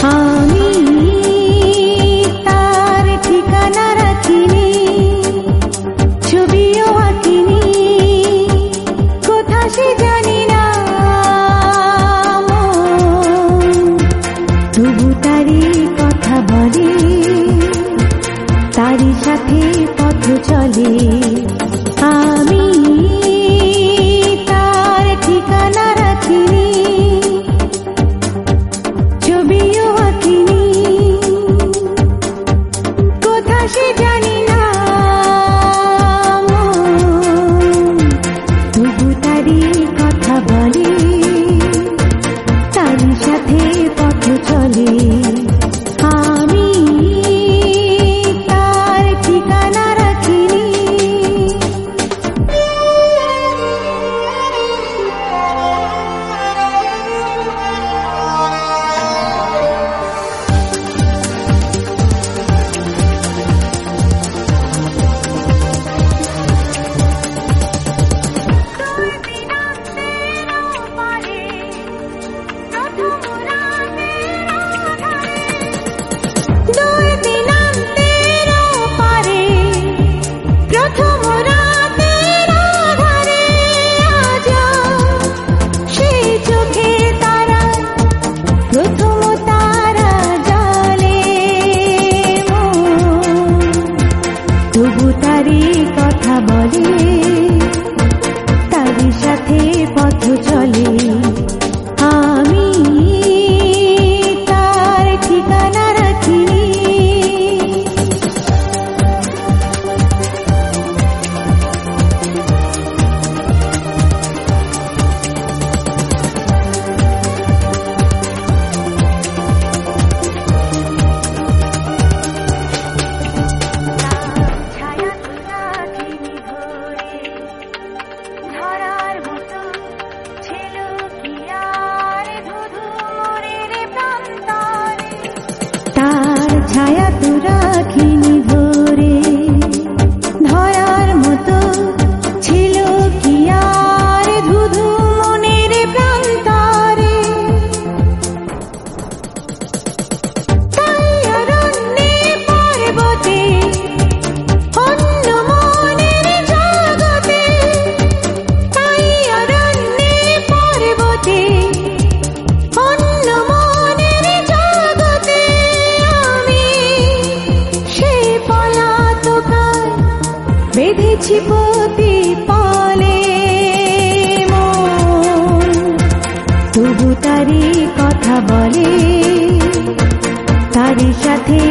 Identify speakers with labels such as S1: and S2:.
S1: আমি তার ঠিকানা রাখিনি, ছবিও আঁকিনি, কোথা সে জানি না, তবু তারই কথা বলে, তারই সাথে পথ চলে। আমি তার ঠিকানা রাখিনি, ছবিও আঁকিনি, কোথা সে জানি না, তবু তারই কথা বলে, তারই সাথে পথ চলে। আমি তার ঠিকানা রাখিনি। দুই দিনান্তের পারে প্রথম রাতের আধারে আজ সেই চোখে তারা প্রথম তারা জ্বলে, তবু তারই কথা বলে, তারই সাথে পথ চলে। আমি তার ঠিকানা রাখিনি। ধরার মতো ছিল কি আর ধুধু মোরের প্রান্তরে, তার ছায়া তো রাখিনি ধরে, ধরার মতো ছিল কি আর ধুধু মনের প্রান্তরে। তাই অরণ্যে পর্বতে অন্য মনের জগতে, তাই অরণ্যে পর্বতে অন্য মনের জগতে আমি সে পলাতকার বেঁধেছি প্রতিপালে মন, তবু তারই কথা বলে, তারই সাথে